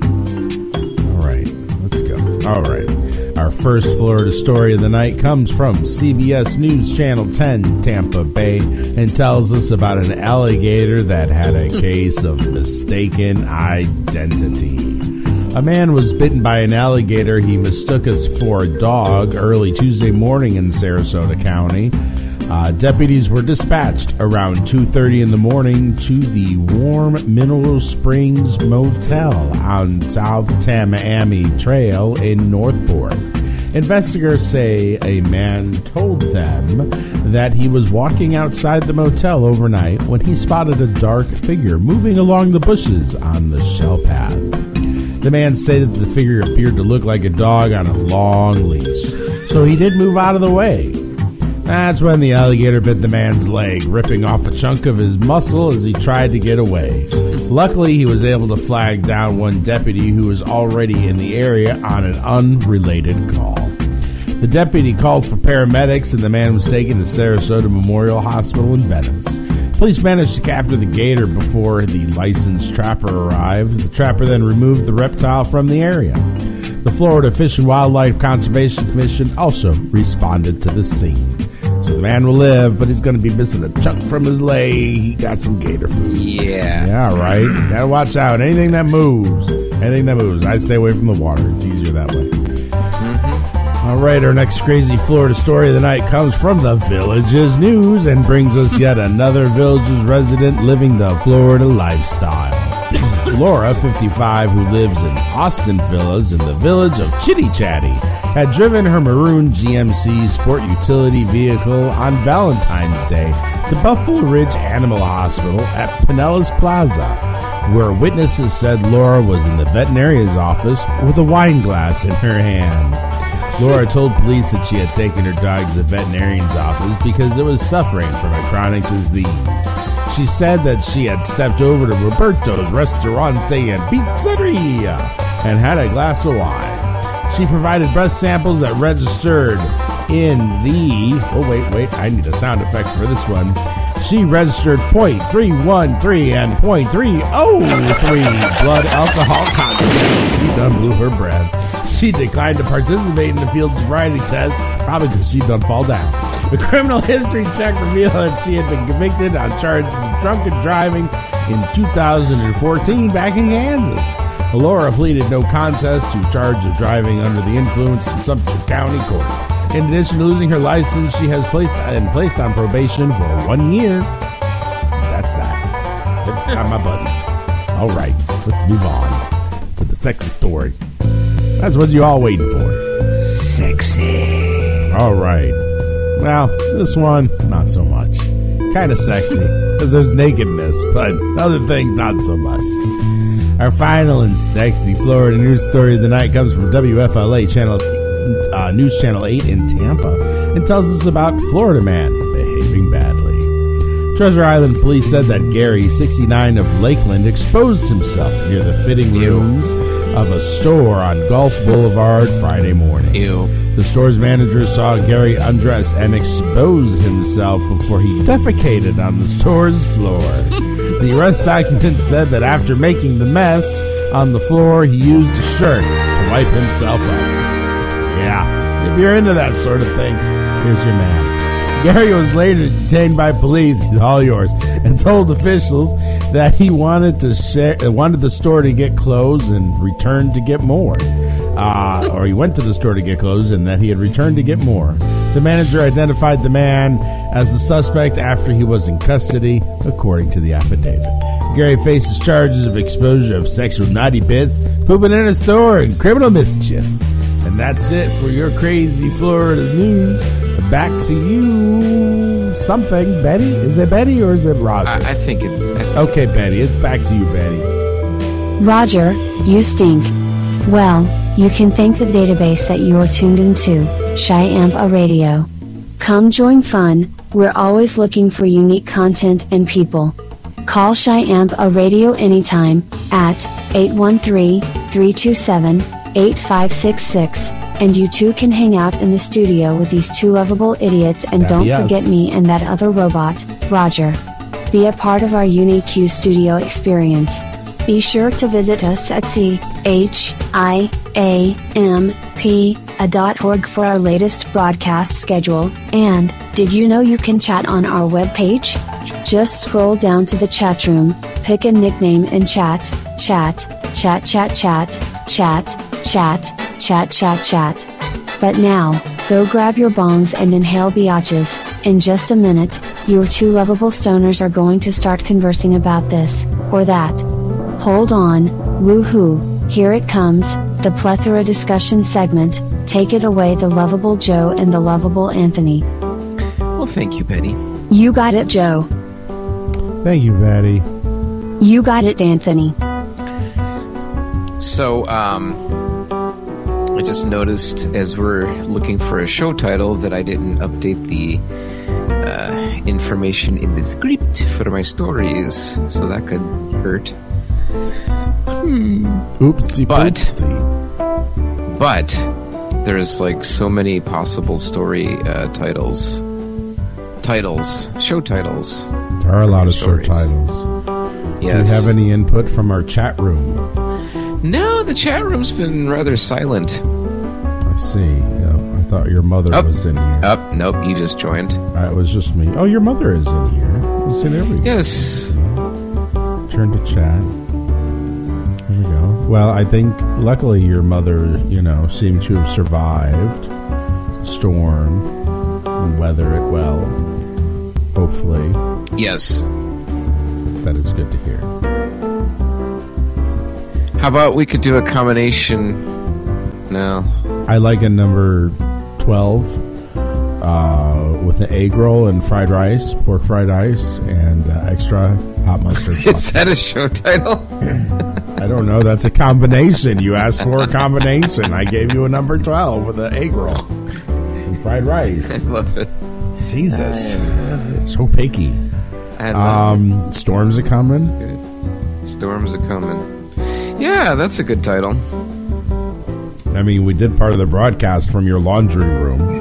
All right, let's go. All right. Our first Florida story of the night comes from C B S News Channel ten, Tampa Bay, and tells us about an alligator that had a case of mistaken identity. A man was bitten by an alligator he mistook us for a dog early Tuesday morning in Sarasota County. Uh, deputies were dispatched around two thirty in the morning to the Warm Mineral Springs Motel on South Tamiami Trail in Northport. Investigators say a man told them that he was walking outside the motel overnight when he spotted a dark figure moving along the bushes on the shell path. The man stated that the figure appeared to look like a dog on a long leash, so he did move out of the way. That's when the alligator bit the man's leg, ripping off a chunk of his muscle as he tried to get away. Luckily, he was able to flag down one deputy who was already in the area on an unrelated call. The deputy called for paramedics, and the man was taken to Sarasota Memorial Hospital in Venice. Police managed to capture the gator before the licensed trapper arrived. The trapper then removed the reptile from the area. The Florida Fish and Wildlife Conservation Commission also responded to the scene. So the man will live, but he's going to be missing a chunk from his leg. He got some gator food. Yeah. Yeah, right. Gotta watch out. Anything that moves. Anything that moves. I stay away from the water. It's easier that way. Mm-hmm. All right, our next crazy Florida story of the night comes from the Villages News and brings us yet another Villages resident living the Florida lifestyle. Laura, fifty-five, who lives in Austin Villas in the village of Chitty Chatty, had driven her maroon G M C sport utility vehicle on Valentine's Day to Buffalo Ridge Animal Hospital at Pinellas Plaza, where witnesses said Laura was in the veterinarian's office with a wine glass in her hand. Laura told police that she had taken her dog to the veterinarian's office because it was suffering from a chronic disease. She said that she had stepped over to Roberto's Ristorante and Pizzeria and had a glass of wine. She provided breath samples that registered in the... Oh, wait, wait, I need a sound effect for this one. She registered point three one three and point three oh three blood alcohol content. She done blew her breath. She declined to participate in the field sobriety test, probably because she done fall down. The criminal history check revealed that she had been convicted on charges of drunken driving in two thousand fourteen back in Kansas. Laura pleaded no contest to charge of driving under the influence in Sumter County Court. In addition to losing her license, she has placed and placed on probation for one year. That's that. That's on my buttons. All right, let's move on to the sexy story. That's what you all waiting for. Sexy. All right. Well, this one, not so much. Kind of sexy, because there's nakedness, but other things, not so much. Our final and sexy Florida news story of the night comes from W F L A channel, uh, News Channel eight in Tampa and tells us about Florida man behaving badly. Treasure Island police said that Gary, sixty-nine, of Lakeland, exposed himself near the fitting rooms of a store on Gulf Boulevard Friday morning. Ew. The store's manager saw Gary undress and expose himself before he defecated on the store's floor. The arrest document said that after making the mess on the floor, he used a shirt to wipe himself up. Yeah, if you're into that sort of thing, here's your man. Gary was later detained by police, all yours, and told officials that he wanted to share, wanted the store to get closed and returned to get more. Uh, or he went to the store to get clothes and that he had returned to get more. The manager identified the man as the suspect after he was in custody, according to the affidavit. Gary faces charges of exposure of sexual naughty bits, pooping in a store, and criminal mischief. And that's it for your crazy Florida news. Back to you. Something. Betty? Is it Betty or is it Roger? I, I think it's... I think okay, Betty. It's back to you, Betty. Roger, you stink. Well, you can thank the database that you are tuned into, Chi-Ampa Radio. Come join fun, we're always looking for unique content and people. Call Chi-Ampa Radio anytime, at eight one three, three two seven, eight five six six, and you too can hang out in the studio with these two lovable idiots and don't yes. forget me and that other robot, Roger. Be a part of our Unique Q studio experience. Be sure to visit us at C H I A M P dot org for our latest broadcast schedule. And, did you know you can chat on our webpage? Just scroll down to the chat room, pick a nickname and chat, chat, chat, chat, chat, chat, chat, chat, chat, chat. But now, go grab your bongs and inhale biatches. In just a minute, your two lovable stoners are going to start conversing about this, or that. Hold on, woohoo, here it comes, the plethora discussion segment. Take it away, the lovable Joe and the lovable Anthony. Well, thank you, Betty. You got it, Joe. Thank you, Betty. You got it, Anthony. So, um, I just noticed as we're looking for a show title that I didn't update the uh, information in the script for my stories, so that could hurt. Hmm. Oopsie but, poopsie. But there's like so many possible story uh, titles. Titles. Show titles. There are a lot of stories. show titles. Yes. Do you have any input from our chat room? No, the chat room's been rather silent. I see. Yeah, I thought your mother oh. was in here. Oh, nope, you just joined. Uh, it was just me. Oh, your mother is in here. It's in every. Yes. Turn to chat. There we go. Well, I think luckily your mother, you know, seemed to have survived the storm and weather it well. Hopefully. Yes. That is good to hear. How about we could do a combination? No. I like a number twelve uh, with an egg roll and fried rice, pork fried rice, and uh, extra hot mustard sauce. Is that a show title? I don't know. That's a combination. You asked for a combination. I gave you a number twelve with an egg roll and fried rice. I love it. Jesus. So picky. I love um, it. Storms are coming. Storms are coming. Yeah, that's a good title. I mean, we did part of the broadcast from your laundry room.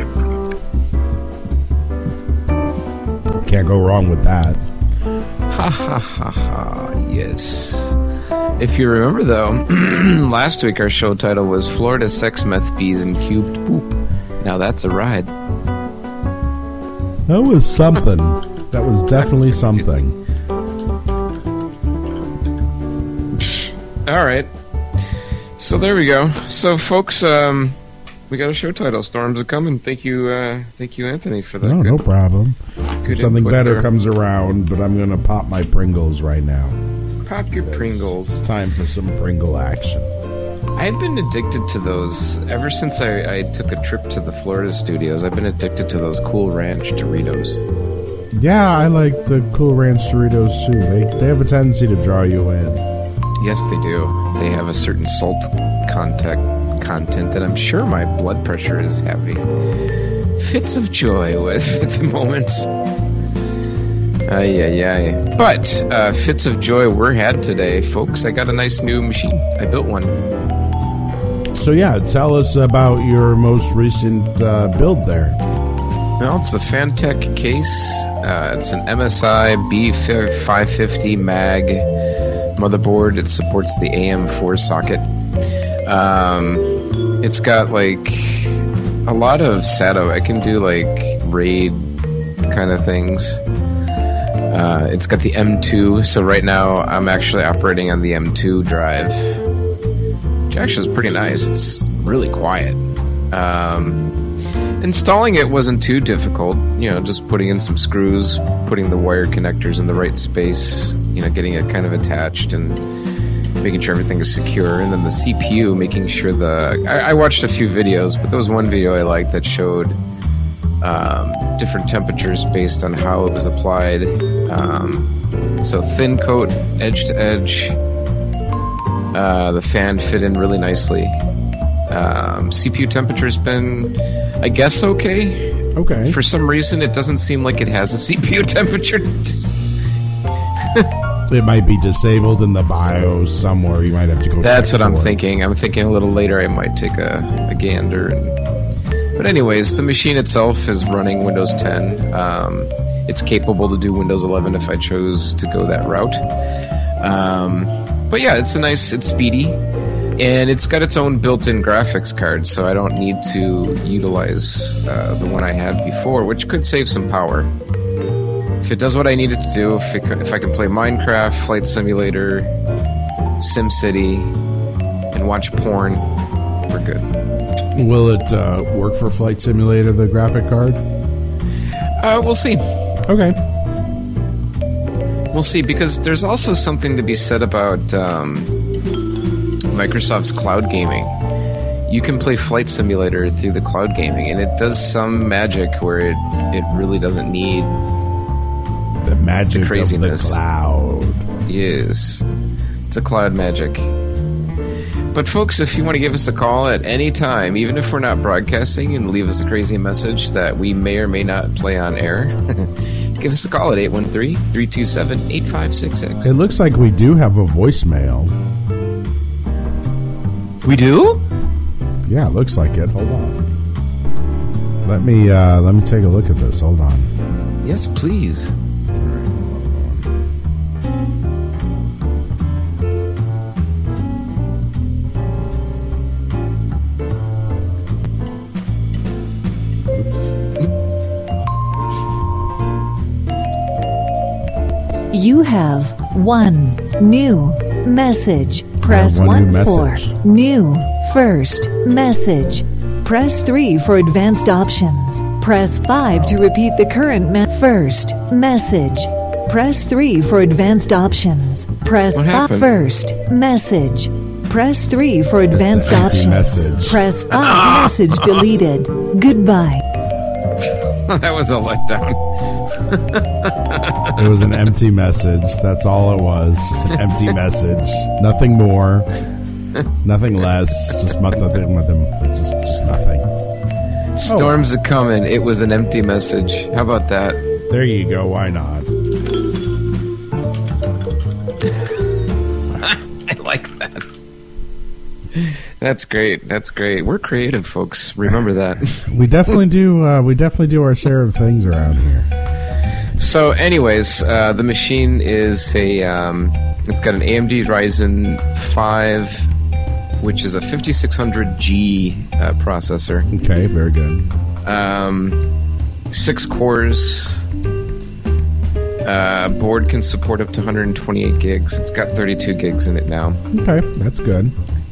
Can't go wrong with that. Ha ha ha ha, yes. If you remember, though, last week our show title was Florida Sex Meth Bees and Cubed Poop. Now that's a ride. That was something. That was definitely that was something. All right. So there we go. So, folks, um, we got a show title. Storms are coming. Thank you, uh, thank you, Anthony, for that. No, good, no problem. Good Something better there. comes around, but I'm going to pop my Pringles right now. Pop your Pringles. It's time for some Pringle action. I've been addicted to those ever since I, I took a trip to the Florida studios. I've been addicted to those Cool Ranch Doritos. Yeah, I like the Cool Ranch Doritos too. They they have a tendency to draw you in. Yes, they do. They have a certain salt content content that I'm sure my blood pressure is having fits of joy with at the moment. Ay, ay, ay. But uh, fits of joy were had today, folks. I got a nice new machine. I built one. so yeah, tell us about your most recent uh, build there. Well, it's a Fantech case. Uh, it's an M S I B five fifty mag motherboard. It supports the A M four socket. Um, it's got like a lot of S A T O. I can do like RAID kind of things. Uh, it's got the M two, so right now I'm actually operating on the M two drive, which actually is pretty nice. It's really quiet. Um, installing it wasn't too difficult. You know, just putting in some screws, putting the wire connectors in the right space, you know, getting it kind of attached and making sure everything is secure. And then the C P U, making sure the... I, I watched a few videos, but there was one video I liked that showed um, different temperatures based on how it was applied. Um, so thin coat, edge to edge. Uh, the fan fit in really nicely. Um, C P U temperature's been, I guess, okay. Okay. For some reason, it doesn't seem like it has a C P U temperature. It might be disabled in the BIOS somewhere. You might have to go. That's check what I'm for it. thinking. I'm thinking a little later I might take a, a gander. And, but anyways, the machine itself is running Windows ten. Um, it's capable to do Windows eleven if I chose to go that route. Um, but yeah, it's a nice, it's speedy. And it's got its own built-in graphics card, so I don't need to utilize uh, the one I had before, which could save some power. If it does what I need it to do, if, it, if I can play Minecraft, Flight Simulator, SimCity, and watch porn, we're good. Will it uh, work for Flight Simulator, the graphic card? Uh, we'll see. Okay. We'll see, because there's also something to be said about... Um, Microsoft's cloud gaming. You can play Flight Simulator through the cloud gaming, and it does some magic where it, it really doesn't need the magic the craziness. Of the cloud. Yes. It's a cloud magic. But folks, if you want to give us a call at any time, even if we're not broadcasting, and leave us a crazy message that we may or may not play on air, give us a call at eight one three, three two seven, eight five six six. It looks like we do have a voicemail. We do? Yeah, it looks like it. Hold on. Let me uh, let me take a look at this. Hold on. Yes, please. You have one new message. Press one one, new for message. new first message. Press three for advanced options. Press five to repeat the current me- first message. Press three for advansed options. Press What five happened? first message. Press three for advanced It's an empty options. message. Press five message deleted. Goodbye. That was a letdown. It was an empty message. That's all it was. Just an empty message. Nothing more. Nothing less. Just mu- nothing with them. Just, just nothing. Storms are coming. It was an empty message. How about that? There you go. Why not? I like that. That's great. That's great. We're creative, folks. Remember that. We definitely do. Uh, we definitely do our share of things around here. So, anyways, uh, the machine is a. Um, it's got an A M D Ryzen five, which is a fifty-six hundred G uh, processor. Okay, very good. Um, six cores. Uh, board can support up to one hundred twenty-eight gigs. It's got thirty-two gigs in it now. Okay, that's good.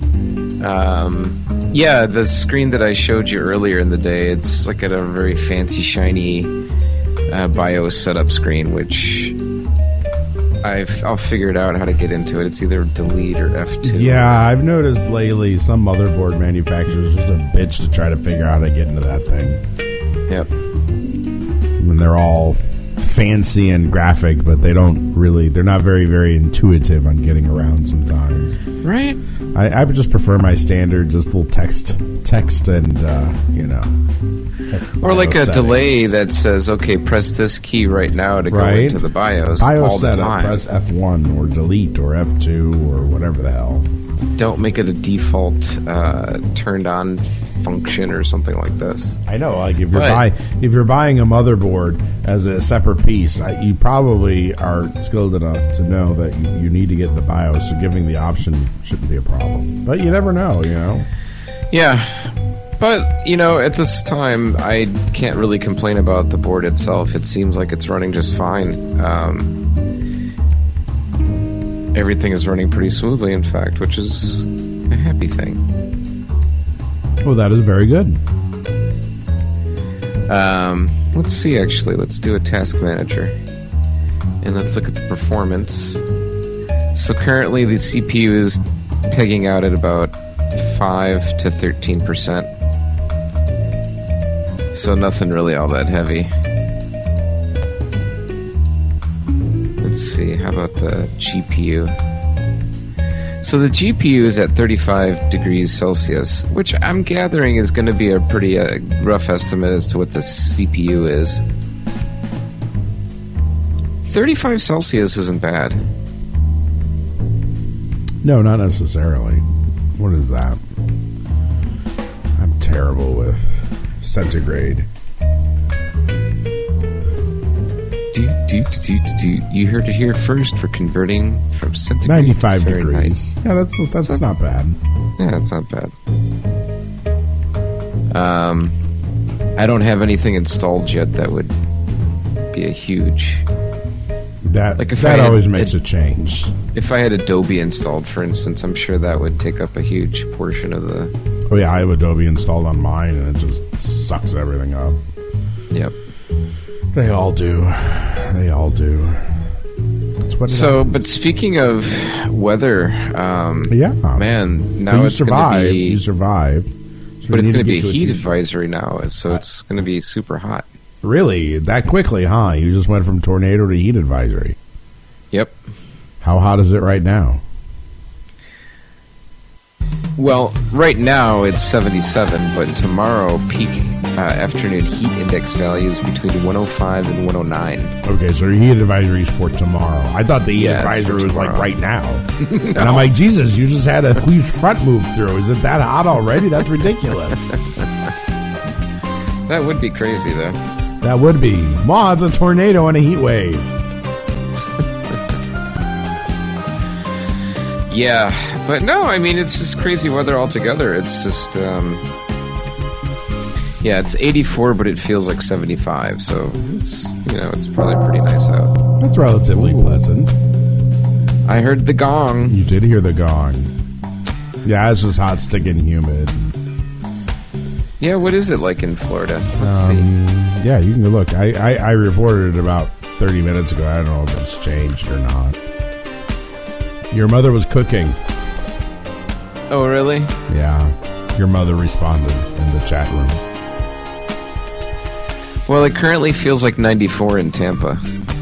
Um, yeah, the screen that I showed you earlier in the day, it's like at a very fancy, shiny uh, BIOS setup screen, which I've, I'll figure it out how to get into it. It's either delete or F two. Yeah, I've noticed lately some motherboard manufacturers are just a bitch to try to figure out how to get into that thing. Yep. When they're all fancy and graphic, but they don't really, they're not very, very intuitive on getting around sometimes. Right? I, I would just prefer my standard, just little text, text and, uh, you know. Or like a BIOS delay that says, okay, press this key right now to go Right. into the BIOS, BIOS all the setup, time. press F one or delete or F two or whatever the hell. don't make it a default uh, turned on function or something like this. I know, like if you're But- buying if you're buying a motherboard as a separate piece, I, you probably are skilled enough to know that you, you need to get the BIOS. So giving the option shouldn't be a problem. But you never know, you know. Yeah, but you know, at this time, I can't really complain about the board itself. It seems like it's running just fine. Um, everything is running pretty smoothly, in fact, which is a happy thing. Well, that is very good. Um, let's see, actually. Let's do a task manager. And let's look at the performance. So currently the C P U is pegging out at about five to thirteen percent. So nothing really all that heavy. Let's see, how about the G P U? So the G P U is at thirty-five degrees Celsius, which I'm gathering is going to be a pretty uh, rough estimate as to what the C P U is. thirty-five Celsius isn't bad. No, not necessarily. What is that? I'm terrible with centigrade. Do, do, do, do, do. You heard it here first for converting from centigrade ninety-five to Fahrenheit. degrees. Yeah, that's that's That's not bad. Yeah, that's not bad. Um, I don't have anything installed yet that would be a huge. That Like if that I had always makes it- a change. If I had Adobe installed, for instance, I'm sure that would take up a huge portion of the. Oh yeah, I have Adobe installed on mine, and it just sucks everything up. Yep. They all do. They all do. That's what it So, is. but speaking of weather, um, yeah, man, now But you it's going to survived. be. You survived. So but we it's need going to to be a get to a heat t- advisory now, so it's going to be super hot. Really, that quickly, huh? You just went from tornado to heat advisory. Yep. How hot is it right now? Well, right now it's seventy-seven, but tomorrow peak uh, afternoon heat index values between one oh five and one oh nine. Okay, so your heat advisory is for tomorrow. I thought the heat Yeah, it's for advisory was like tomorrow. right now. And No. I'm like, Jesus, you just had a huge front move through. Is it that hot already? That's ridiculous. That would be crazy, though. That would be. Ma, it's a tornado and a heat wave. Yeah, but no, I mean, it's just crazy weather altogether. It's just, um, yeah, it's eighty-four, but it feels like seventy-five, so it's, you know, it's probably pretty nice out. That's relatively pleasant. I heard the gong. You did hear the gong. Yeah, it's just hot, sticking, humid. Yeah, what is it like in Florida? Let's Um, see. Yeah, you can go look. I, I, I reported it about thirty minutes ago. I don't know if it's changed or not. Your mother was cooking. Oh, really? Yeah. Your mother responded in the chat room. Well, it currently feels like ninety-four in Tampa.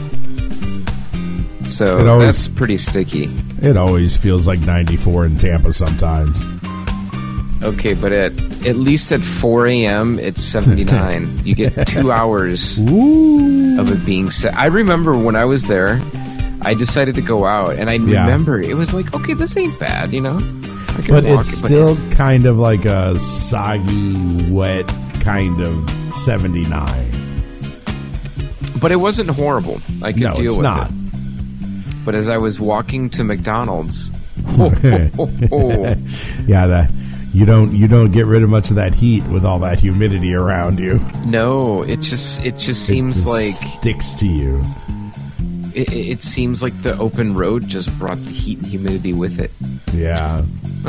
So It always- that's pretty sticky. It always feels like ninety-four in Tampa sometimes. Okay, but at at least at four a.m. it's seventy-nine. You get two hours of it being set. I remember when I was there, I decided to go out, and I Yeah. remember it was like, okay, this ain't bad, you know? I can But walk it's it, still it's- kind of like a soggy, wet kind of seventy-nine. but it wasn't horrible. I could No, deal it's with not. it. But as I was walking to McDonald's, oh, oh, oh, oh. Yeah, that you don't you don't get rid of much of that heat with all that humidity around you. no, it just it just It seems just like sticks to you. it, it it seems like the open road just brought the heat and humidity with it. Yeah.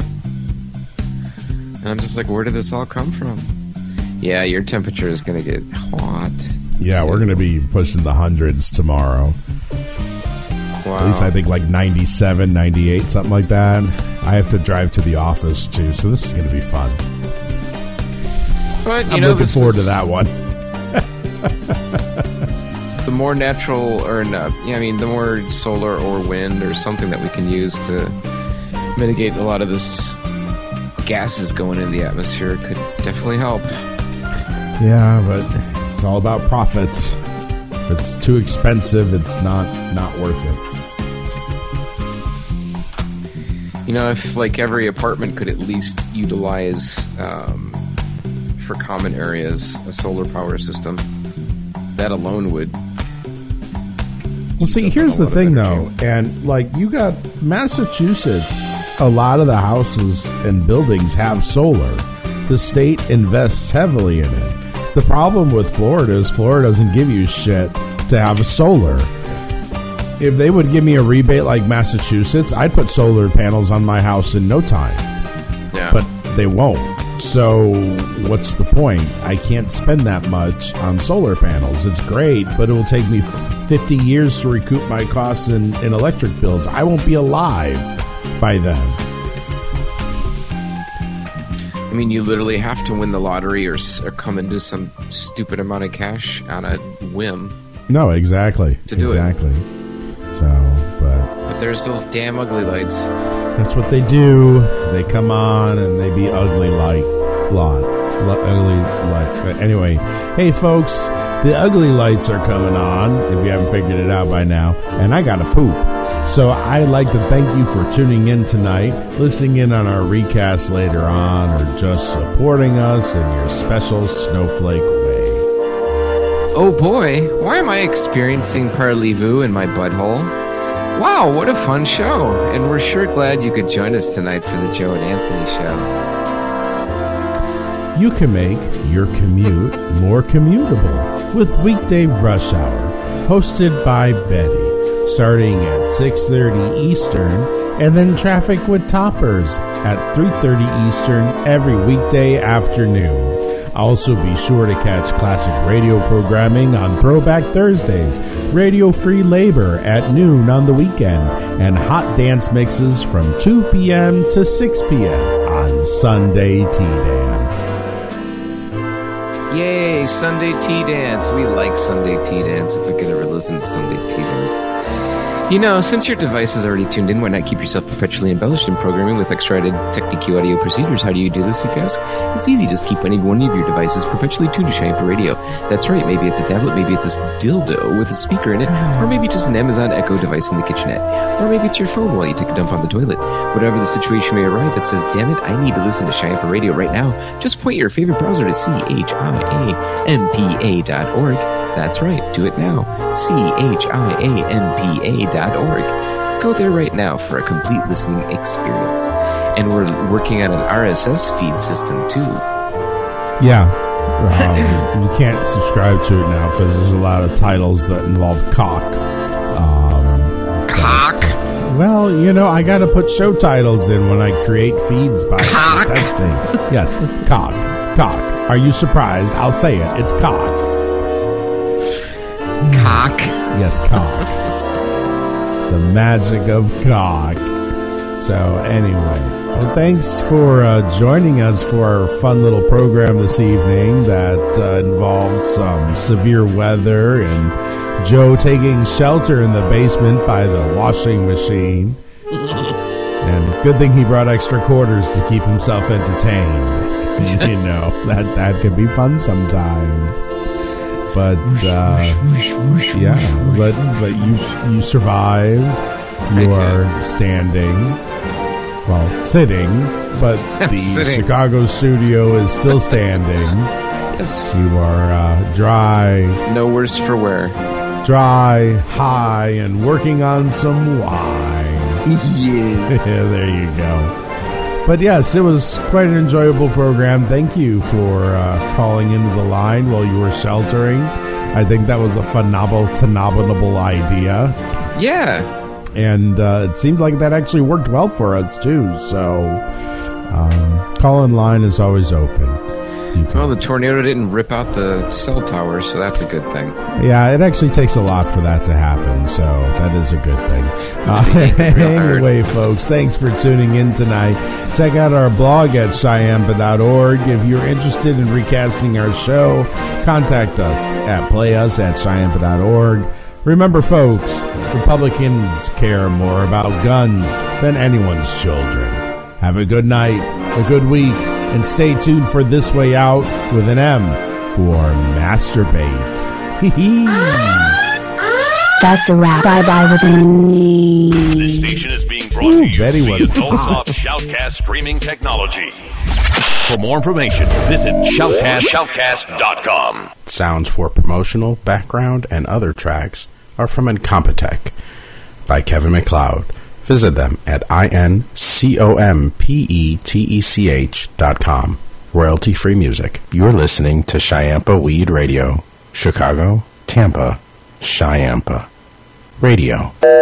And I'm just like, where did this all come from? Yeah, your temperature is going to get hot. Yeah, we're going to be pushing the hundreds tomorrow. Wow. At least I think like ninety-seven, ninety-eight, something like that. I have to drive to the office too, so this is going to be fun. But, you I'm know, looking this forward is to that one. the more natural, or no, yeah, I mean, the more solar or wind or something that we can use to mitigate a lot of this gases going in the atmosphere could definitely help. Yeah, but it's all about profits. If it's too expensive, it's not not worth it. You know, if like every apartment could at least utilize um, for common areas a solar power system, that alone would. Well, see, here's the thing, though, and like you got Massachusetts, a lot of the houses and buildings have solar. The state invests heavily in it. The problem with Florida is Florida doesn't give you shit to have a solar. If they would give me a rebate like Massachusetts, I'd put solar panels on my house in no time. Yeah. But they won't. So what's the point? I can't spend that much on solar panels. It's great, but it will take me fifty years to recoup my costs in, in electric bills. I won't be alive by then. I mean, you literally have to win the lottery or, or come into some stupid amount of cash on a whim. No, exactly. To do exactly. it. So, but But there's those damn ugly lights. That's what they do. They come on and they be ugly like lot. L- ugly like. But anyway, hey folks, the ugly lights are coming on, if you haven't figured it out by now, and I gotta poop. So I'd like to thank you for tuning in tonight, listening in on our recast later on, or just supporting us in your special snowflake way. Oh boy, why am I experiencing parlez-vous in my butthole? Wow, what a fun show. And we're sure glad you could join us tonight for the Joe and Anthony show. You can make your commute more commutable with Weekday Rush Hour, hosted by Betty, starting at six thirty Eastern, and then Traffic with Toppers at three thirty Eastern every weekday afternoon. Also be sure to catch classic radio programming on Throwback Thursdays, Radio Free Labor at noon on the weekend, and hot dance mixes from two p.m. to six p.m. on Sunday Tea Dance. Yay, Sunday Tea Dance. We like Sunday Tea Dance if we could ever listen to Sunday Tea Dance. You know, since your device is already tuned in, why not keep yourself perpetually embellished in programming with extra-added Technique audio procedures? How do you do this, you guys? It's easy. Just keep any one of your devices perpetually tuned to Cheyenne Radio. That's right. Maybe it's a tablet, maybe it's a dildo with a speaker in it, or maybe just an Amazon Echo device in the kitchenette, or maybe it's your phone while you take a dump on the toilet. Whatever the situation may arise that says, damn it, I need to listen to Cheyenne Radio right now, just point your favorite browser to C H I A M P A dot org. That's right, do it now. C H I A M P A dot org. Go there right now for a complete listening experience. And we're working on an R S S feed system, too. Yeah. Um, you can't subscribe to it now because there's a lot of titles that involve cock. Um, cock? But, well, you know, I got to put show titles in when I create feeds by cock. testing. Yes, cock. Cock. Are you surprised? I'll say it. It's cock. Cock? Yes, cock. The magic of cock. So, anyway. Well, thanks for uh, joining us for our fun little program this evening that uh, involved some severe weather and Joe taking shelter in the basement by the washing machine. And good thing he brought extra quarters to keep himself entertained. You know, that, that could be fun sometimes. But uh, yeah, but but you you survived. You are standing, well, sitting, but the sitting. Chicago studio is still standing. Yes, you are uh, dry. No worse for wear. Dry, high, and working on some wine. Yeah, there you go. But yes, it was quite an enjoyable program. Thank you for uh, calling into the line while you were sheltering. I think that was a phenomenal, phenomenal idea. Yeah. And uh, it seems like that actually worked well for us, too. So, um, call-in line is always open. Well, the tornado didn't rip out the cell tower, so that's a good thing. Yeah, it actually takes a lot for that to happen, so that is a good thing. Uh, anyway, folks, thanks for tuning in tonight. Check out our blog at Cheyenne dot org. If you're interested in recasting our show, contact us at playus at Cheyenne dot org. Remember, folks, Republicans care more about guns than anyone's children. Have a good night, a good week, and stay tuned for This Way Out with an M for Masturbate. That's a wrap. Bye-bye with an E. This station is being brought to Ooh, you Betty via was Nullsoft Shoutcast streaming technology. For more information, visit shoutcast shoutcast dot com. Sounds for promotional, background, and other tracks are from Incompetech by Kevin MacLeod. Visit them at I-N-C-O-M-P-E-T-E-C-H dot com. Royalty-free music. You're listening to Chiampa Weed Radio. Chicago, Tampa, Chiampa Radio.